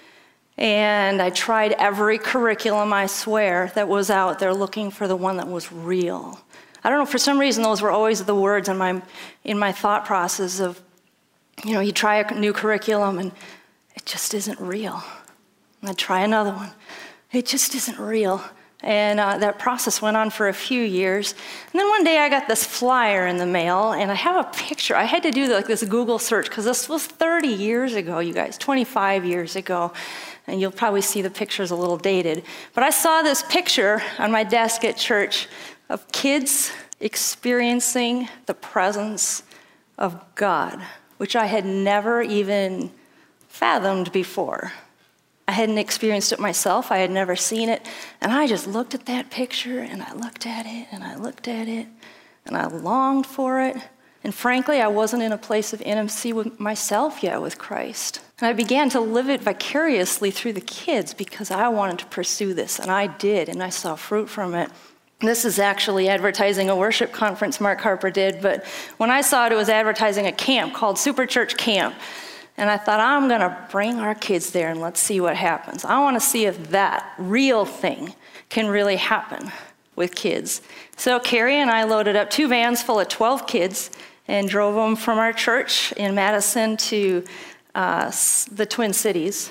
And I tried every curriculum, I swear, that was out there looking for the one that was real. I don't know, for some reason those were always the words in my in my thought process of, you know, you try a new curriculum and it just isn't real. And I'd try another one. It just isn't real. And uh, that process went on for a few years. And then one day I got this flyer in the mail, and I have a picture. I had to do like this Google search, because this was thirty years ago, you guys, twenty-five years ago. And you'll probably see the picture's a little dated. But I saw this picture on my desk at church of kids experiencing the presence of God, which I had never even fathomed before. I hadn't experienced it myself. I had never seen it. And I just looked at that picture, and I looked at it, and I looked at it, and I longed for it. And frankly, I wasn't in a place of intimacy with myself yet with Christ. And I began to live it vicariously through the kids because I wanted to pursue this, and I did, and I saw fruit from it. This is actually advertising a worship conference Mark Harper did, but when I saw it, it was advertising a camp called Super Church Camp. And I thought, I'm going to bring our kids there and let's see what happens. I want to see if that real thing can really happen with kids. So Carrie and I loaded up two vans full of twelve kids and drove them from our church in Madison to uh, the Twin Cities.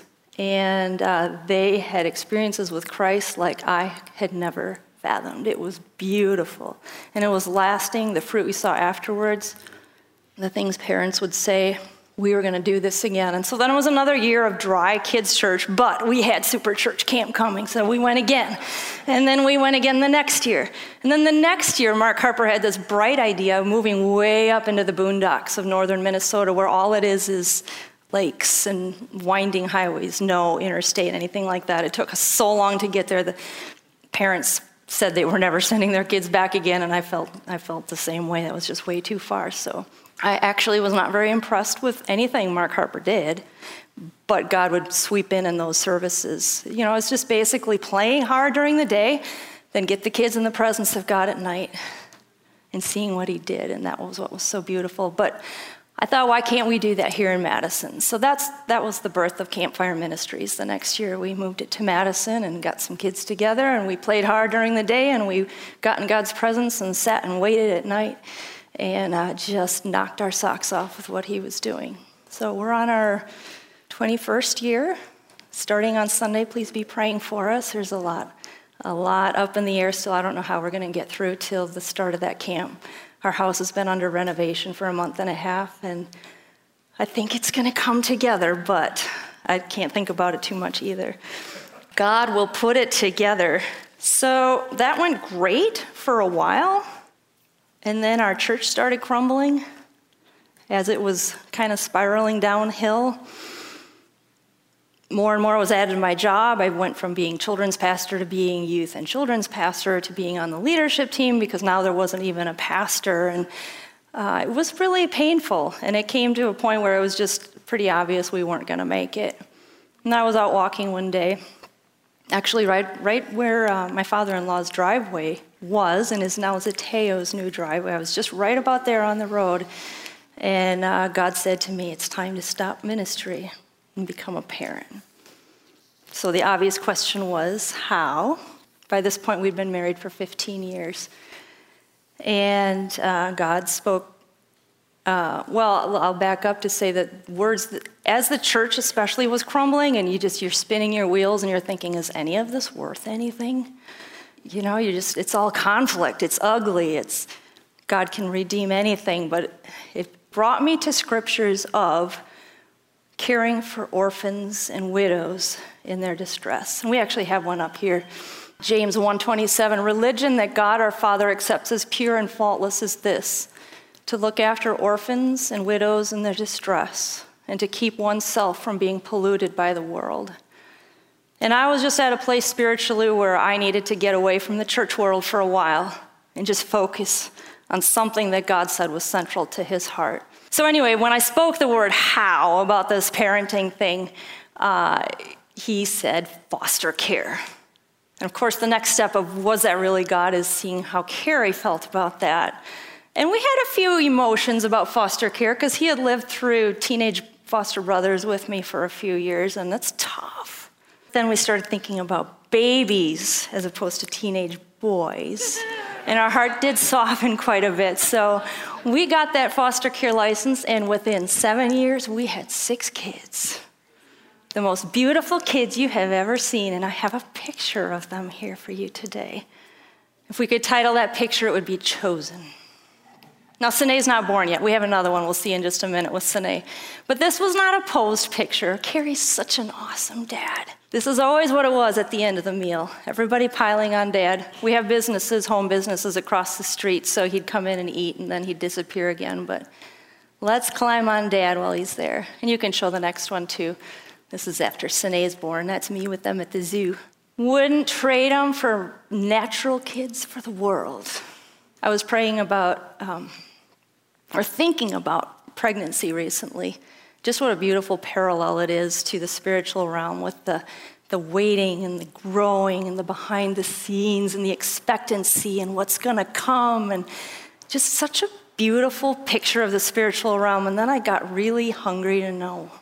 And uh, they had experiences with Christ like I had never fathomed. It was beautiful. And it was lasting. The fruit we saw afterwards, the things parents would say, we were going to do this again. And so then it was another year of dry kids' church, but we had Super Church Camp coming, so we went again. And then we went again the next year. And then the next year, Mark Harper had this bright idea of moving way up into the boondocks of northern Minnesota, where all it is is lakes and winding highways, no interstate, anything like that. It took us so long to get there. The parents said they were never sending their kids back again, and I felt I felt the same way. That was just way too far. So I actually was not very impressed with anything Mark Harper did, but God would sweep in in those services. You know, it's just basically playing hard during the day, then get the kids in the presence of God at night and seeing what he did, and that was what was so beautiful. But I thought, why can't we do that here in Madison? So that's that was the birth of Campfire Ministries. The next year we moved it to Madison and got some kids together, and we played hard during the day, and we got in God's presence and sat and waited at night, and uh, just knocked our socks off with what he was doing. So we're on our twenty-first year. Starting on Sunday, please be praying for us. There's a lot, a lot up in the air still. I don't know how we're going to get through till the start of that camp. Our house has been under renovation for a month and a half, and I think it's going to come together, but I can't think about it too much either. God will put it together. So that went great for a while, and then our church started crumbling as it was kind of spiraling downhill. More and more was added to my job. I went from being children's pastor to being youth and children's pastor to being on the leadership team, because now there wasn't even a pastor. And uh, it was really painful. And it came to a point where it was just pretty obvious we weren't going to make it. And I was out walking one day, actually right, right where uh, my father-in-law's driveway was, and is now Zateo's new driveway. I was just right about there on the road. And uh, God said to me, it's time to stop ministry and become a parent. So the obvious question was, how? By this point, we'd been married for fifteen years. And uh, God spoke, uh, well, I'll back up to say that words, that, as the church especially was crumbling, and you just, you're spinning your wheels and you're thinking, is any of this worth anything? You know, you just, it's all conflict, it's ugly, it's, God can redeem anything, but it brought me to scriptures of caring for orphans and widows in their distress. And we actually have one up here. James one twenty-seven, religion that God our Father accepts as pure and faultless is this, to look after orphans and widows in their distress, and to keep oneself from being polluted by the world. And I was just at a place spiritually where I needed to get away from the church world for a while and just focus on something that God said was central to his heart. So anyway, when I spoke the word how about this parenting thing, uh, he said foster care. And of course, the next step of was that really God is seeing how Carrie felt about that. And we had a few emotions about foster care because he had lived through teenage foster brothers with me for a few years, and that's tough. Then we started thinking about babies as opposed to teenage boys. And our heart did soften quite a bit. So we got that foster care license, and within seven years, we had six kids. The most beautiful kids you have ever seen, and I have a picture of them here for you today. If we could title that picture, it would be Chosen. Now, Sinead's not born yet. We have another one we'll see in just a minute with Sinead. But this was not a posed picture. Carrie's such an awesome dad. This is always what it was at the end of the meal. Everybody piling on Dad. We have businesses, home businesses across the street, so he'd come in and eat, and then he'd disappear again. But let's climb on Dad while he's there. And you can show the next one, too. This is after Sinead's born. That's me with them at the zoo. Wouldn't trade them for natural kids for the world. I was praying about, um, or thinking about pregnancy recently. Just what a beautiful parallel it is to the spiritual realm with the, the waiting and the growing and the behind the scenes and the expectancy and what's going to come, and just such a beautiful picture of the spiritual realm. And then I got really hungry to know,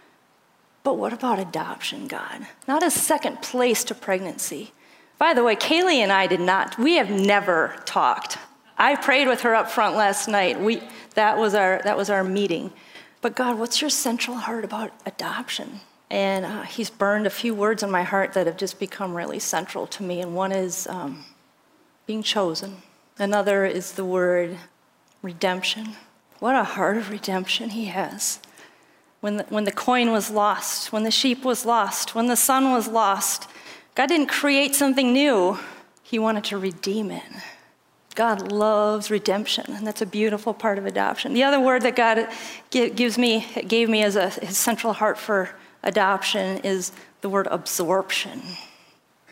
but what about adoption, God? Not a second place to pregnancy. By the way, Kaylee and I did not, we have never talked. I prayed with her up front last night. We, that was our, that was our meeting. But God, what's your central heart about adoption? And uh, he's burned a few words in my heart that have just become really central to me. And one is um, being chosen. Another is the word redemption. What a heart of redemption he has. When the, when the coin was lost, when the sheep was lost, when the son was lost, God didn't create something new. He wanted to redeem it. God loves redemption, and that's a beautiful part of adoption. The other word that God gives me, gave me as a his central heart for adoption is the word absorption.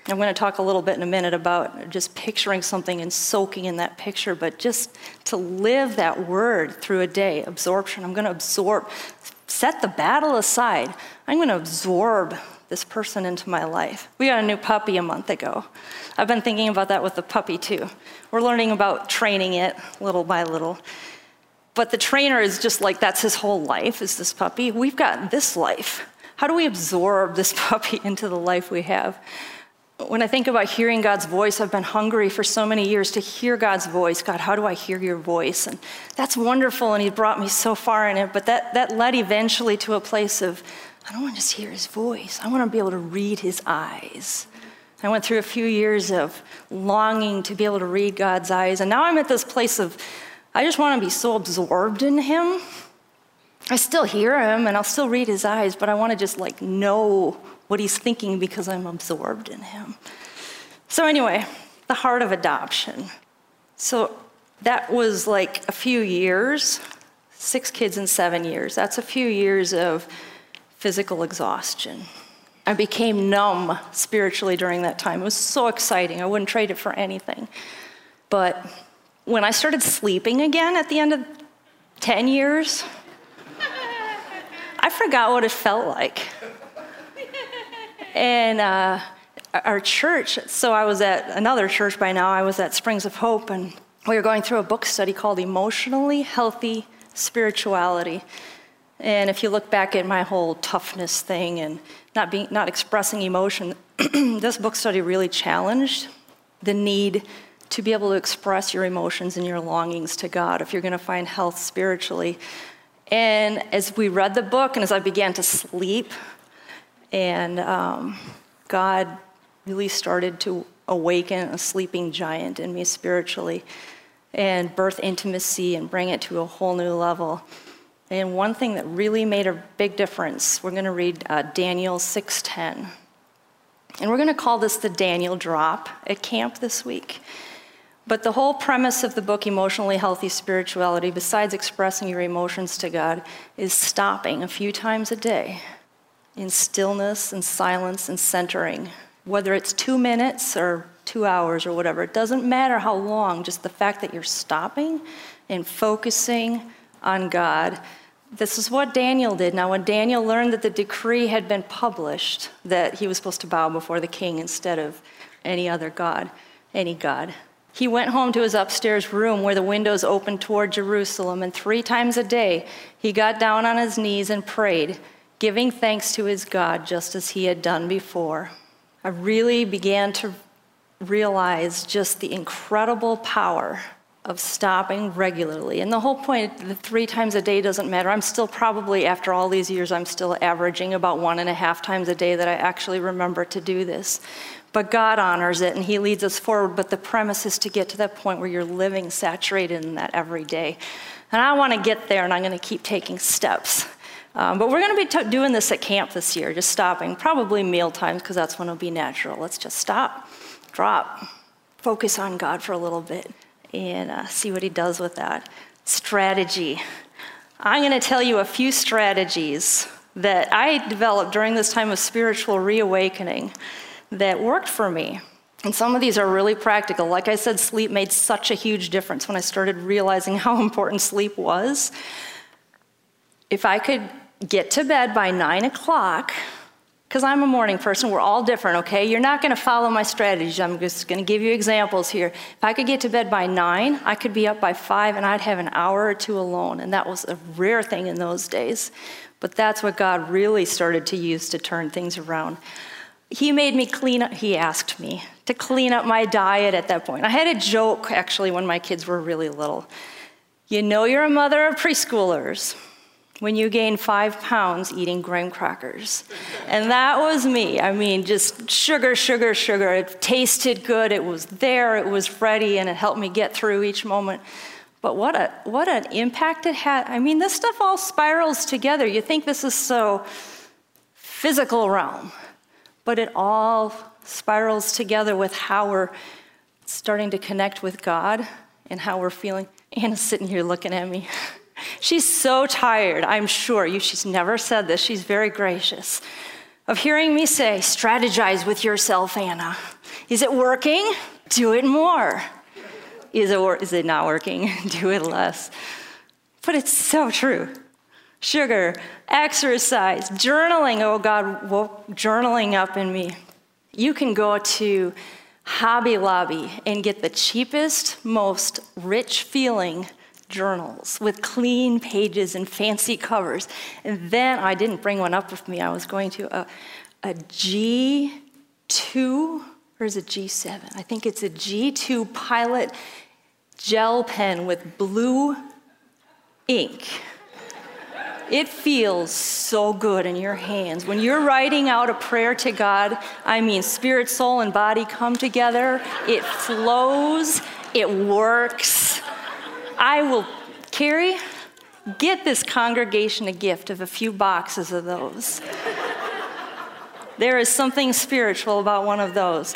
I'm going to talk a little bit in a minute about just picturing something and soaking in that picture, but just to live that word through a day, absorption. I'm going to absorb, set the battle aside. I'm going to absorb this person into my life. We got a new puppy a month ago. I've been thinking about that with the puppy too. We're learning about training it little by little. But the trainer is just like, that's his whole life, is this puppy. We've got this life. How do we absorb this puppy into the life we have? When I think about hearing God's voice, I've been hungry for so many years to hear God's voice. God, how do I hear your voice? And that's wonderful, and he brought me so far in it, but that, that led eventually to a place of, I don't want to just hear his voice. I want to be able to read his eyes. I went through a few years of longing to be able to read God's eyes, and now I'm at this place of, I just want to be so absorbed in him. I still hear him, and I'll still read his eyes, but I want to just like know what he's thinking because I'm absorbed in him. So anyway, the heart of adoption. So that was like a few years, six kids in seven years. That's a few years of physical exhaustion. I became numb spiritually during that time. It was so exciting. I wouldn't trade it for anything. But when I started sleeping again at the end of ten years, I forgot what it felt like. And uh, our church, so I was at another church by now, I was at Springs of Hope, and we were going through a book study called Emotionally Healthy Spirituality. And if you look back at my whole toughness thing and not being, not expressing emotion, this book study really challenged the need to be able to express your emotions and your longings to God if you're going to find health spiritually. And as we read the book and as I began to sleep, and um, God really started to awaken a sleeping giant in me spiritually and birth intimacy and bring it to a whole new level. And one thing that really made a big difference, we're going to read uh, Daniel six ten. And we're going to call this the Daniel drop at camp this week. But the whole premise of the book, Emotionally Healthy Spirituality, besides expressing your emotions to God, is stopping a few times a day in stillness and silence and centering. Whether it's two minutes or two hours or whatever, it doesn't matter how long, just the fact that you're stopping and focusing on God. This is what Daniel did. Now, when Daniel learned that the decree had been published, that he was supposed to bow before the king instead of any other god, any god, he went home to his upstairs room where the windows opened toward Jerusalem, and three times a day he got down on his knees and prayed, giving thanks to his God just as he had done before. I really began to realize just the incredible power of stopping regularly. And the whole point, the three times a day doesn't matter. I'm still probably, after all these years, I'm still averaging about one and a half times a day that I actually remember to do this. But God honors it and he leads us forward. But the premise is to get to that point where you're living saturated in that every day. And I want to get there, and I'm going to keep taking steps. Um, but we're going to be t- doing this at camp this year, just stopping, probably meal times, because that's when it'll be natural. Let's just stop, drop, focus on God for a little bit, and uh, see what he does with that. Strategy. I'm going to tell you a few strategies that I developed during this time of spiritual reawakening that worked for me. And some of these are really practical. Like I said, sleep made such a huge difference when I started realizing how important sleep was. If I could get to bed by nine o'clock, because I'm a morning person, we're all different, okay? You're not going to follow my strategies. I'm just going to give you examples here. If I could get to bed by nine, I could be up by five, and I'd have an hour or two alone. And that was a rare thing in those days. But that's what God really started to use to turn things around. He made me clean up, he asked me to clean up my diet at that point. I had a joke, actually, when my kids were really little. You know you're a mother of preschoolers when you gain five pounds eating graham crackers. And that was me. I mean, just sugar, sugar, sugar. It tasted good, it was there, it was ready, and it helped me get through each moment. But what a what an impact it had. I mean, this stuff all spirals together. You think this is so physical realm, but it all spirals together with how we're starting to connect with God and how we're feeling. Anna's sitting here looking at me. She's so tired, I'm sure. You, she's never said this. She's very gracious. of hearing me say, strategize with yourself, Anna. Is it working? Do it more. Is it, wor- is it not working? Do it less. But it's so true. Sugar, exercise, journaling. Oh, God woke journaling up in me. You can go to Hobby Lobby and get the cheapest, most rich feeling journals with clean pages and fancy covers. And then I didn't bring one up with me. I was going to a, a G two, or is it G seven? I think it's a G two Pilot gel pen with blue ink. It feels so good in your hands. When you're writing out a prayer to God, I mean, spirit, soul, and body come together. It flows. It works. I will, Carrie, get this congregation a gift of a few boxes of those. There is something spiritual about one of those.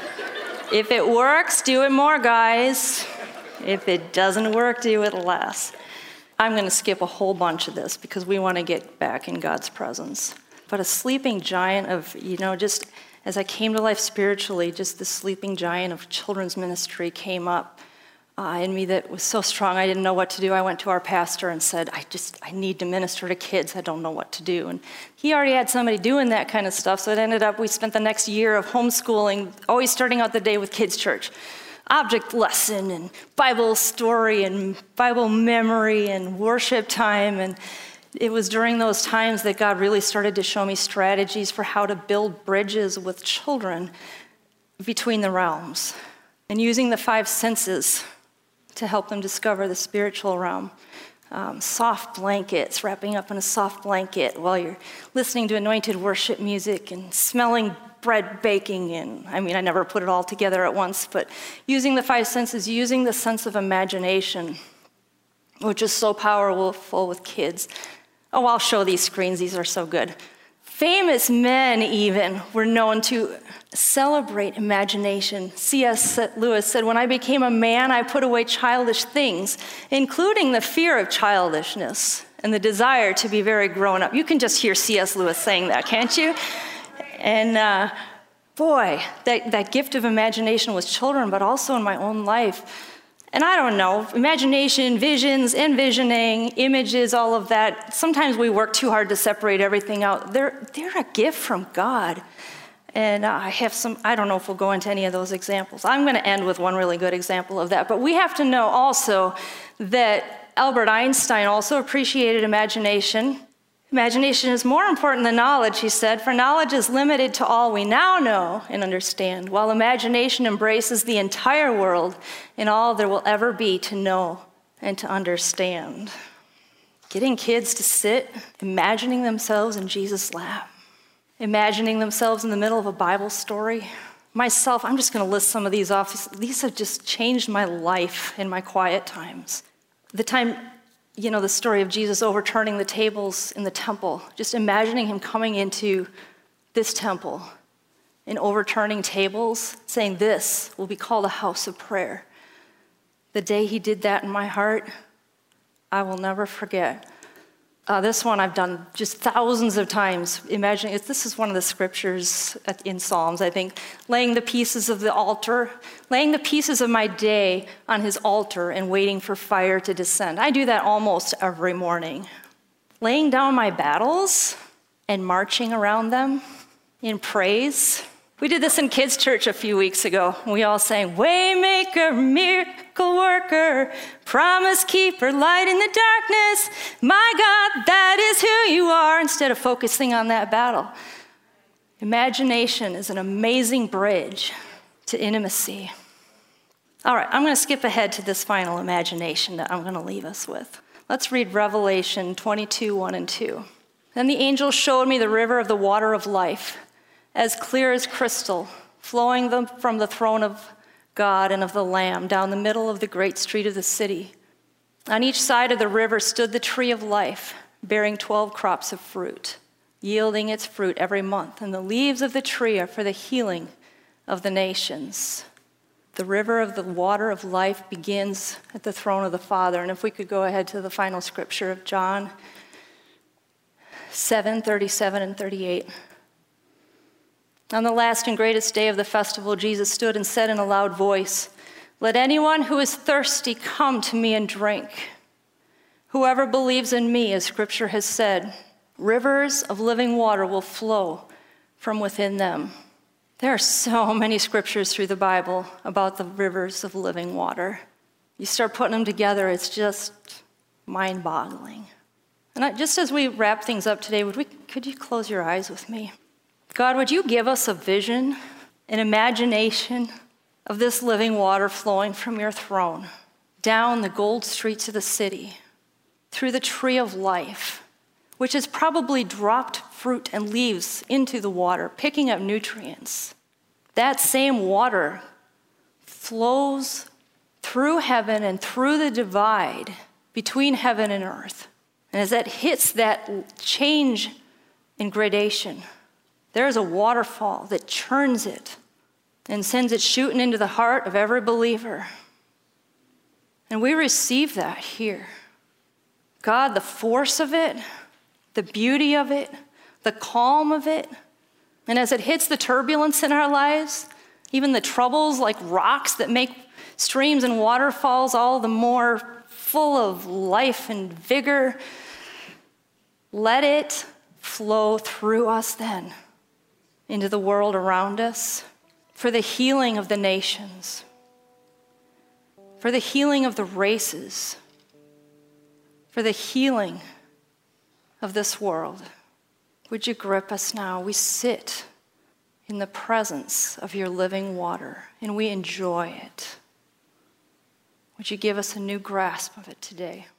If it works, do it more, guys. If it doesn't work, do it less. I'm going to skip a whole bunch of this because we want to get back in God's presence. But a sleeping giant of, you know, just as I came to life spiritually, just the sleeping giant of children's ministry came up uh, in me that was so strong I didn't know what to do. I went to our pastor and said, I just, I need to minister to kids. I don't know what to do. And he already had somebody doing that kind of stuff. So it ended up, we spent the next year of homeschooling, always starting out the day with kids' church. Object lesson and Bible story and Bible memory and worship time. And it was during those times that God really started to show me strategies for how to build bridges with children between the realms and using the five senses to help them discover the spiritual realm. Um, soft blankets, wrapping up in a soft blanket while you're listening to anointed worship music and smelling bread baking in. I mean, I never put it all together at once, but using the five senses, using the sense of imagination, which is so powerful with kids. Oh, I'll show these screens. These are so good. Famous men even were known to celebrate imagination. C S Lewis said, when I became a man, I put away childish things, including the fear of childishness and the desire to be very grown up. You can just hear C S Lewis saying that, can't you? And uh, boy, that, that gift of imagination with children, but also in my own life. And I don't know, imagination, visions, envisioning, images, all of that. Sometimes we work too hard to separate everything out. They're, they're a gift from God. And I have some, I don't know if we'll go into any of those examples. I'm going to end with one really good example of that. But we have to know also that Albert Einstein also appreciated imagination. Imagination is more important than knowledge, he said, for knowledge is limited to all we now know and understand, while imagination embraces the entire world and all there will ever be to know and to understand. Getting kids to sit, imagining themselves in Jesus' lap, imagining themselves in the middle of a Bible story. Myself, I'm just going to list some of these off. These have just changed my life in my quiet times. The time, you know, the story of Jesus overturning the tables in the temple, just imagining him coming into this temple and overturning tables, saying this will be called a house of prayer. The day he did that in my heart, I will never forget. Uh, this one I've done just thousands of times, imagining, this is one of the scriptures in Psalms, I think, laying the pieces of the altar, laying the pieces of my day on his altar and waiting for fire to descend. I do that almost every morning. Laying down my battles and marching around them in praise. We did this in kids' church a few weeks ago. We all sang, Waymaker, miracle worker, promise keeper, light in the darkness. My God, that is who you are, instead of focusing on that battle. Imagination is an amazing bridge to intimacy. All right, I'm going to skip ahead to this final imagination that I'm going to leave us with. Let's read Revelation twenty-two, one and two. Then the angel showed me the river of the water of life, as clear as crystal, flowing from the throne of God and of the Lamb down the middle of the great street of the city. On each side of the river stood the tree of life, bearing twelve crops of fruit, yielding its fruit every month. And the leaves of the tree are for the healing of the nations. The river of the water of life begins at the throne of the Father. And if we could go ahead to the final scripture of John seven, thirty-seven and thirty-eight. On the last and greatest day of the festival, Jesus stood and said in a loud voice, "Let anyone who is thirsty come to me and drink. Whoever believes in me, as Scripture has said, rivers of living water will flow from within them." There are so many scriptures through the Bible about the rivers of living water. You start putting them together, it's just mind-boggling. And I, just as we wrap things up today, would we, could you close your eyes with me? God, would you give us a vision, an imagination of this living water flowing from your throne, down the gold streets of the city, through the tree of life, which has probably dropped fruit and leaves into the water, picking up nutrients. That same water flows through heaven and through the divide between heaven and earth. And as that hits that change in gradation, there is a waterfall that churns it and sends it shooting into the heart of every believer. And we receive that here. God, the force of it, the beauty of it, the calm of it, and as it hits the turbulence in our lives, even the troubles like rocks that make streams and waterfalls all the more full of life and vigor, let it flow through us then into the world around us for the healing of the nations, for the healing of the races, for the healing of this world. Would you grip us now? We sit in the presence of your living water and we enjoy it. Would you give us a new grasp of it today?